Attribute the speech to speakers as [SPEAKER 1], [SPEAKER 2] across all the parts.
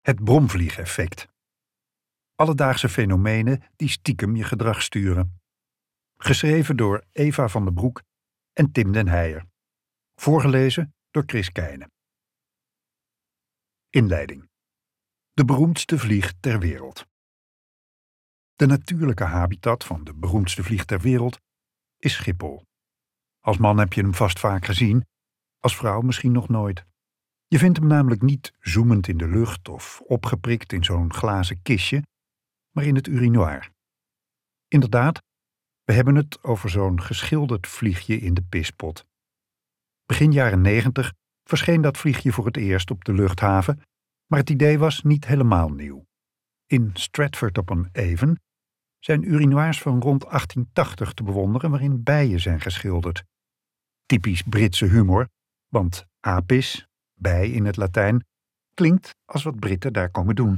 [SPEAKER 1] Het bromvliegeffect. Alledaagse fenomenen die stiekem je gedrag sturen. Geschreven door Eva van den Broek en Tim den Heijer. Voorgelezen door Chris Keijne. Inleiding. De beroemdste vlieg ter wereld. De natuurlijke habitat van de beroemdste vlieg ter wereld is Schiphol. Als man heb je hem vast vaak gezien, als vrouw misschien nog nooit. Je vindt hem namelijk niet zoemend in de lucht of opgeprikt in zo'n glazen kistje, maar in het urinoir. Inderdaad, we hebben het over zo'n geschilderd vliegje in de pispot. Begin jaren 90 verscheen dat vliegje voor het eerst op de luchthaven, maar het idee was niet helemaal nieuw. In Stratford-upon-Avon zijn urinoirs van rond 1880 te bewonderen waarin bijen zijn geschilderd. Typisch Britse humor, want apis, bij in het Latijn, klinkt als wat Britten daar komen doen.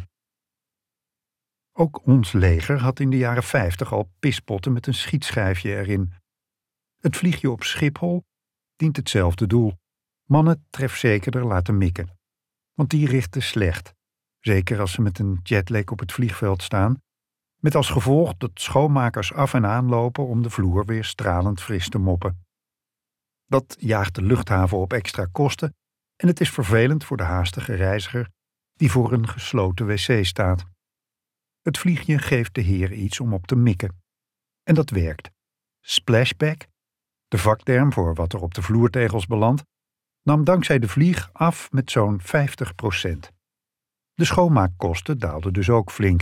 [SPEAKER 1] Ook ons leger had in de jaren 50 al pispotten met een schietschijfje erin. Het vliegje op Schiphol dient hetzelfde doel: mannen trefzekerder laten mikken. Want die richten slecht, zeker als ze met een jetlag op het vliegveld staan, met als gevolg dat schoonmakers af en aan lopen om de vloer weer stralend fris te moppen. Dat jaagt de luchthaven op extra kosten en het is vervelend voor de haastige reiziger die voor een gesloten wc staat. Het vliegje geeft de heer iets om op te mikken. En dat werkt. Splashback, de vakterm voor wat er op de vloertegels belandt, nam dankzij de vlieg af met zo'n 50%. De schoonmaakkosten daalden dus ook flink.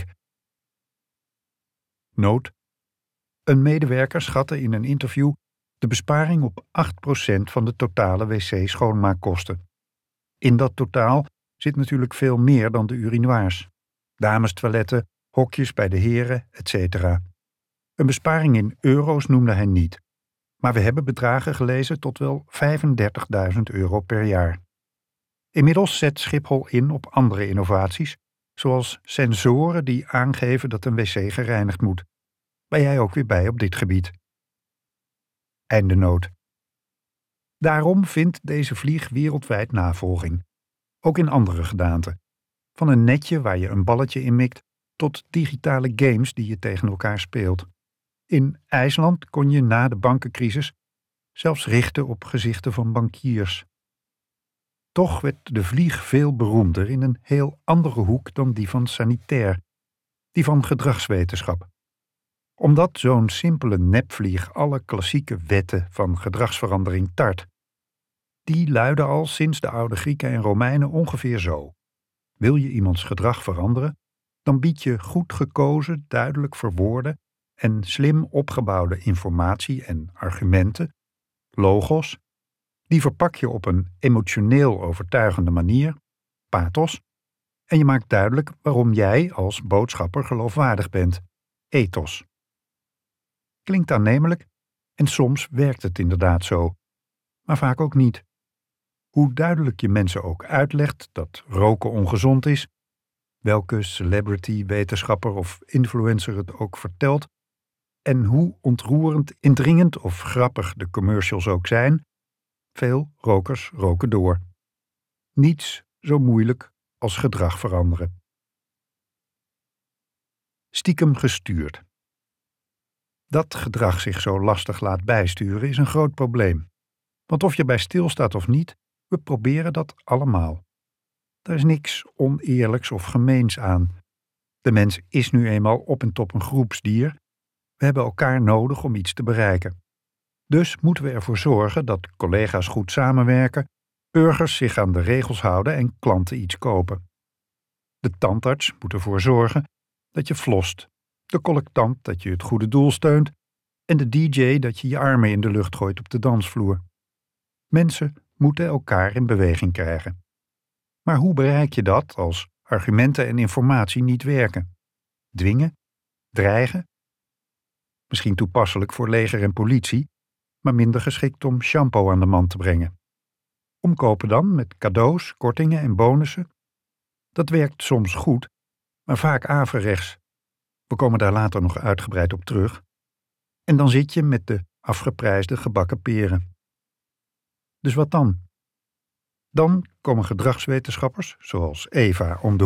[SPEAKER 1] Noot: een medewerker schatte in een interview de besparing op 8% van de totale wc-schoonmaakkosten. In dat totaal zit natuurlijk veel meer dan de urinoirs. Damestoiletten, hokjes bij de heren, etc. Een besparing in euro's noemde hij niet, maar we hebben bedragen gelezen tot wel €35.000 per jaar. Inmiddels zet Schiphol in op andere innovaties, zoals sensoren die aangeven dat een wc gereinigd moet. Ben jij ook weer bij op dit gebied? Einde noot. Daarom vindt deze vlieg wereldwijd navolging. Ook in andere gedaanten. Van een netje waar je een balletje in mikt, tot digitale games die je tegen elkaar speelt. In IJsland kon je na de bankencrisis zelfs richten op gezichten van bankiers. Toch werd de vlieg veel beroemder in een heel andere hoek dan die van sanitair, die van gedragswetenschap. Omdat zo'n simpele nepvlieg alle klassieke wetten van gedragsverandering tart. Die luiden al sinds de oude Grieken en Romeinen ongeveer zo. Wil je iemands gedrag veranderen, dan bied je goed gekozen, duidelijk verwoorde en slim opgebouwde informatie en argumenten, logos, die verpak je op een emotioneel overtuigende manier, pathos, en je maakt duidelijk waarom jij als boodschapper geloofwaardig bent, ethos. Klinkt aannemelijk en soms werkt het inderdaad zo, maar vaak ook niet. Hoe duidelijk je mensen ook uitlegt dat roken ongezond is, welke celebrity, wetenschapper of influencer het ook vertelt, en hoe ontroerend, indringend of grappig de commercials ook zijn, veel rokers roken door. Niets zo moeilijk als gedrag veranderen. Stiekem gestuurd. Dat gedrag zich zo lastig laat bijsturen is een groot probleem. Want of je bij stilstaat of niet, we proberen dat allemaal. Er is niks oneerlijks of gemeens aan. De mens is nu eenmaal op en top een groepsdier. We hebben elkaar nodig om iets te bereiken. Dus moeten we ervoor zorgen dat collega's goed samenwerken, burgers zich aan de regels houden en klanten iets kopen. De tandarts moet ervoor zorgen dat je flost, de collectant dat je het goede doel steunt en de DJ dat je je armen in de lucht gooit op de dansvloer. Mensen moeten elkaar in beweging krijgen. Maar hoe bereik je dat als argumenten en informatie niet werken? Dwingen? Dreigen? Misschien toepasselijk voor leger en politie, maar minder geschikt om shampoo aan de man te brengen. Omkopen dan met cadeaus, kortingen en bonussen? Dat werkt soms goed, maar vaak averechts. We komen daar later nog uitgebreid op terug. En dan zit je met de afgeprijsde gebakken peren. Dus wat dan? Dan komen gedragswetenschappers, zoals Eva om de